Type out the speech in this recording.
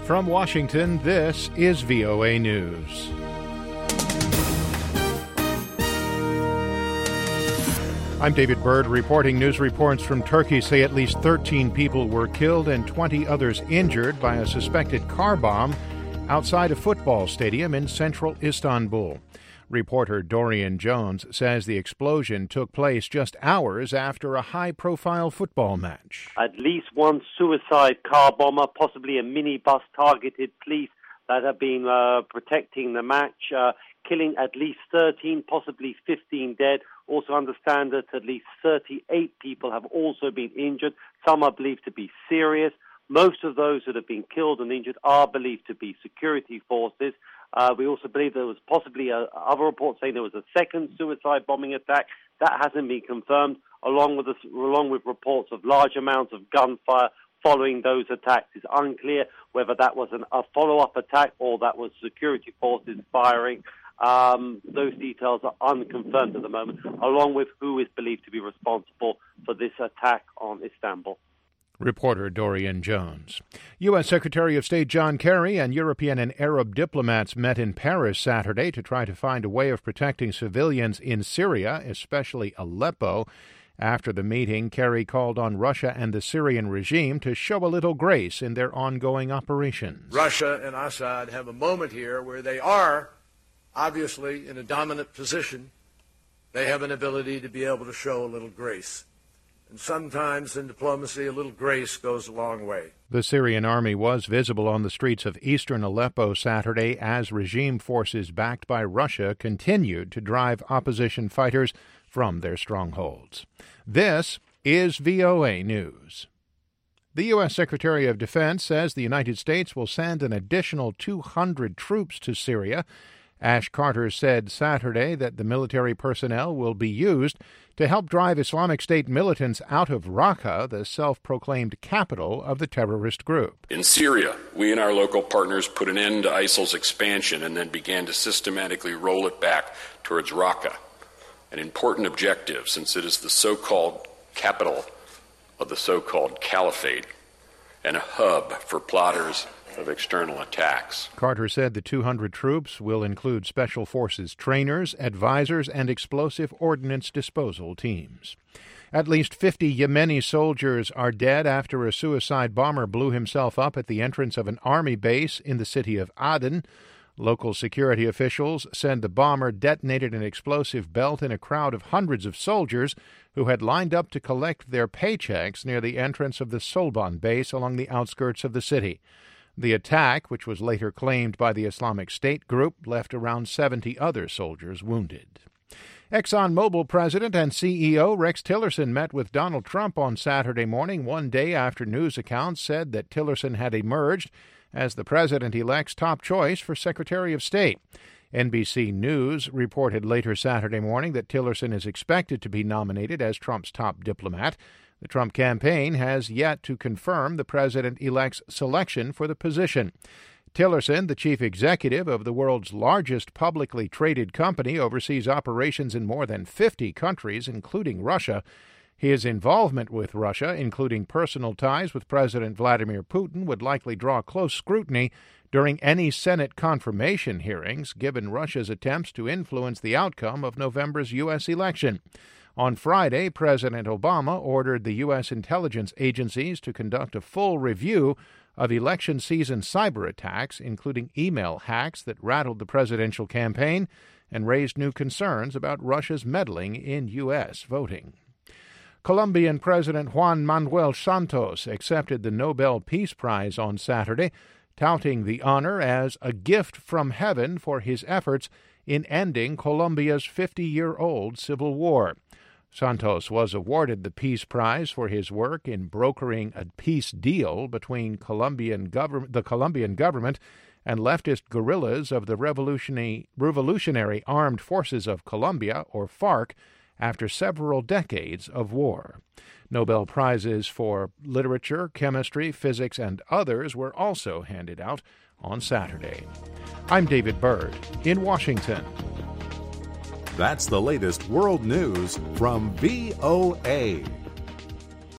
From Washington, this is VOA News. I'm David Byrd reporting. News reports from Turkey say at least 13 people were killed and 20 others injured by a suspected car bomb outside a football stadium in central Istanbul. Reporter Dorian Jones says the explosion took place just hours after a high-profile football match. At least one suicide car bomber, possibly a minibus, targeted police that have been protecting the match, killing at least 13, possibly 15 dead. Also understand that at least 38 people have also been injured. Some are believed to be serious. Most of those that have been killed and injured are believed to be security forces. We also believe there was possibly other reports saying there was a second suicide bombing attack. That hasn't been confirmed, along with reports of large amounts of gunfire following those attacks. It's unclear whether that was a follow-up attack or that was security forces firing. Those details are unconfirmed at the moment, along with who is believed to be responsible for this attack on Istanbul. Reporter Dorian Jones. U.S. Secretary of State John Kerry and European and Arab diplomats met in Paris Saturday to try to find a way of protecting civilians in Syria, especially Aleppo. After the meeting, Kerry called on Russia and the Syrian regime to show a little grace in their ongoing operations. Russia and Assad have a moment here where they are obviously in a dominant position. They have an ability to be able to show a little grace. And sometimes in diplomacy, a little grace goes a long way. The Syrian army was visible on the streets of eastern Aleppo Saturday as regime forces backed by Russia continued to drive opposition fighters from their strongholds. This is VOA News. The U.S. Secretary of Defense says the United States will send an additional 200 troops to Syria. Ash Carter said Saturday that the military personnel will be used to help drive Islamic State militants out of Raqqa, the self-proclaimed capital of the terrorist group. In Syria, we and our local partners put an end to ISIL's expansion and then began to systematically roll it back towards Raqqa, an important objective since it is the so-called capital of the so-called caliphate and a hub for plotters of external attacks. Carter said the 200 troops will include Special Forces trainers, advisors, and explosive ordnance disposal teams. At least 50 Yemeni soldiers are dead after a suicide bomber blew himself up at the entrance of an army base in the city of Aden. Local security officials said the bomber detonated an explosive belt in a crowd of hundreds of soldiers who had lined up to collect their paychecks near the entrance of the Solban base along the outskirts of the city. The attack, which was later claimed by the Islamic State group, left around 70 other soldiers wounded. ExxonMobil president and CEO Rex Tillerson met with Donald Trump on Saturday morning, one day after news accounts said that Tillerson had emerged as the president-elect's top choice for Secretary of State. NBC News reported later Saturday morning that Tillerson is expected to be nominated as Trump's top diplomat. The Trump campaign has yet to confirm the president-elect's selection for the position. Tillerson, the chief executive of the world's largest publicly traded company, oversees operations in more than 50 countries, including Russia. His involvement with Russia, including personal ties with President Vladimir Putin, would likely draw close scrutiny during any Senate confirmation hearings, given Russia's attempts to influence the outcome of November's U.S. election. On Friday, President Obama ordered the U.S. intelligence agencies to conduct a full review of election season cyber attacks, including email hacks that rattled the presidential campaign and raised new concerns about Russia's meddling in U.S. voting. Colombian President Juan Manuel Santos accepted the Nobel Peace Prize on Saturday, touting the honor as a gift from heaven for his efforts in ending Colombia's 50-year-old civil war. Santos was awarded the Peace Prize for his work in brokering a peace deal between the Colombian government and leftist guerrillas of the Revolutionary Armed Forces of Colombia, or FARC, after several decades of war. Nobel Prizes for literature, chemistry, physics, and others were also handed out on Saturday. I'm David Byrd in Washington. That's the latest world news from VOA.